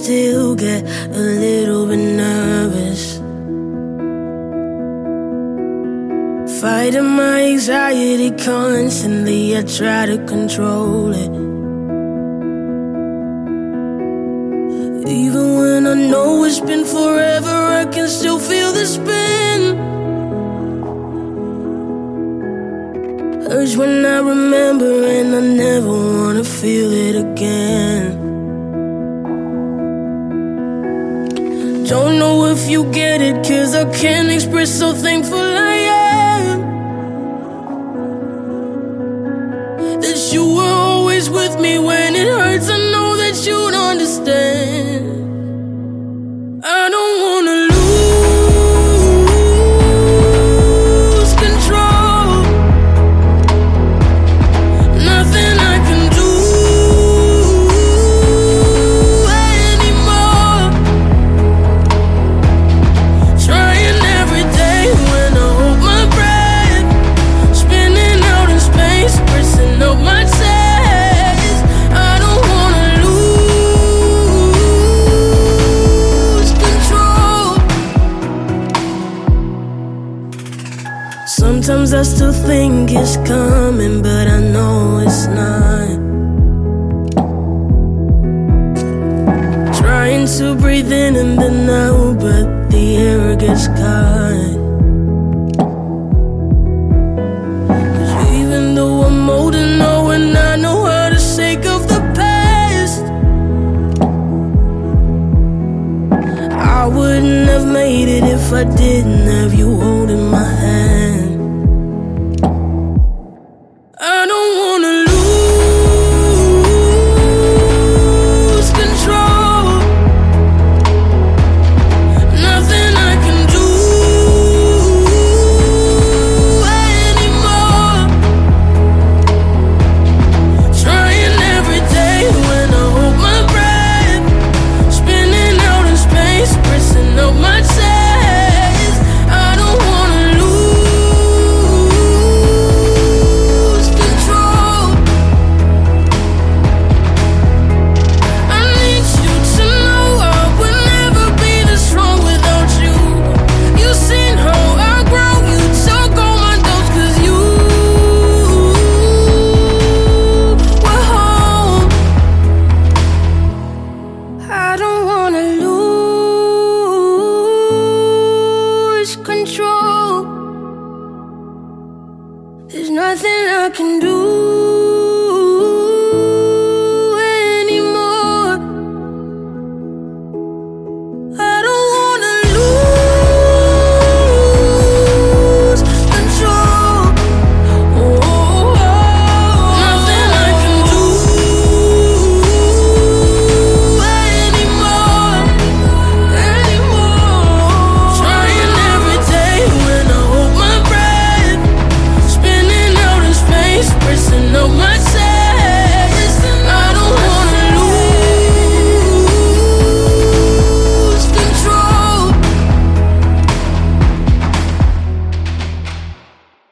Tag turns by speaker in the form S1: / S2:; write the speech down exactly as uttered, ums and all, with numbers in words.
S1: still get a little bit nervous. Fighting my anxiety constantly, I try to control it. Even when I know it's been forever, I can still feel the spin. Hurts when I remember, and I never wanna feel it again. Don't know if you get it, 'cause I can't express how thankful I am that you were always with me when it hurts. I know that you'd understand. I don't wanna lose control. Nothing I can do anymore. Trying every day when I hold my breath, spinning out in space, pressing up my chest. I don't wanna lose control. Sometimes I still think it's coming, but I know it's not. Trying to breathe in and then out, but the air gets caught. 'Cause even though I'm old and know, and I know how to shake off the past, I wouldn't have made it if I didn't have you holding my hand. I don't wanna lose control. Nothing I can do anymore. Trying every day when I hold my breath, spinning out in space, pressing up my chest. I don't wanna lose control. I need you to know I would never be this strong without you. You seen how I grow, you took all my doubts, 'cause you were home. I don't wanna lose control. There's nothing I can do